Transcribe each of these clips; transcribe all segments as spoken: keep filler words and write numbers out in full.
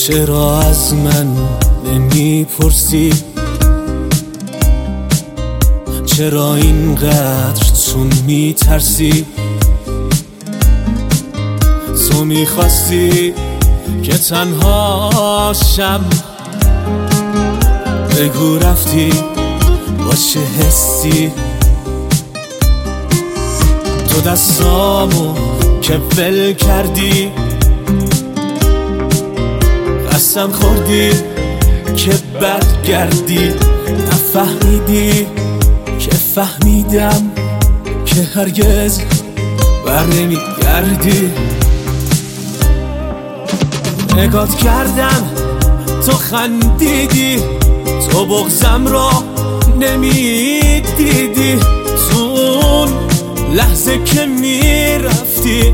چرا از من نمیپرسی؟ چرا اینقدر چون میترسی؟ تو میخواستی که تنها شم، بگو رفتی با چه حسی؟ تو دستامو که ول کردی، قسم خوردی که برگردی. نفهمیدی که فهمیدم که هرگز بر نمیگردی. نگات کردم تو خندیدی، تو بغضم را نمیدیدی. تو اون لحظه که میرفتی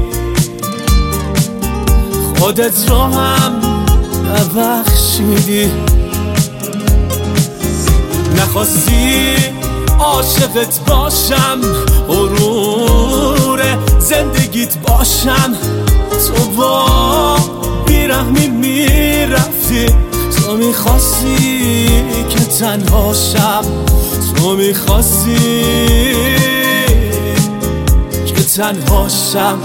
خودت را هم نبخشیدی. نخواستی عاشقت باشم، غرور زندگیت باشم. تو با بیرحمی میرفتی، تو میخواستی که تنها شم، تو میخواستی که تنها شم.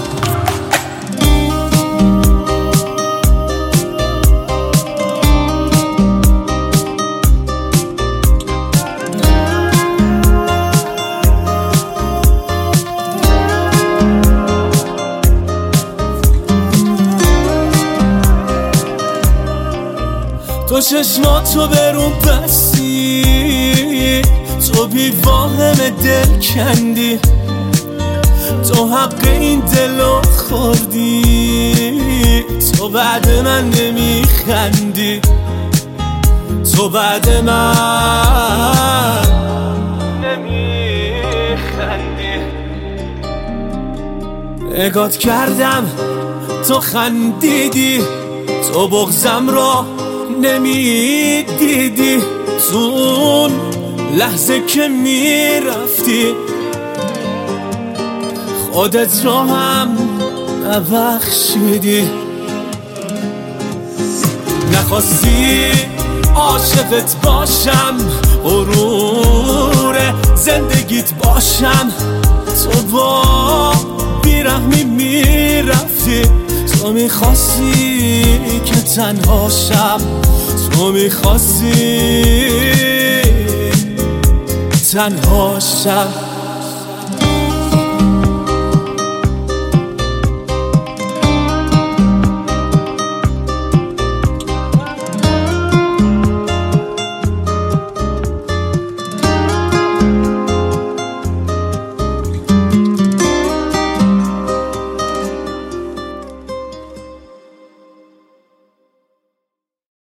تو چشماتو برون بستی، تو بی واهم دل کندی. تو حق این دلو خوردی، تو بعد من نمیخندی. تو بعد من نمیخندی. نگات کردم تو خندیدی، تو بغضم را نمیدیدی. تو اون لحظه که میرفتی خودت را هم نبخشیدی. نخواستی عاشقت باشم، غرور زندگیت باشم. تو با بیرحمی میرفتی، تو میخواستی که تنها شم، تو میخواستی تنها شم.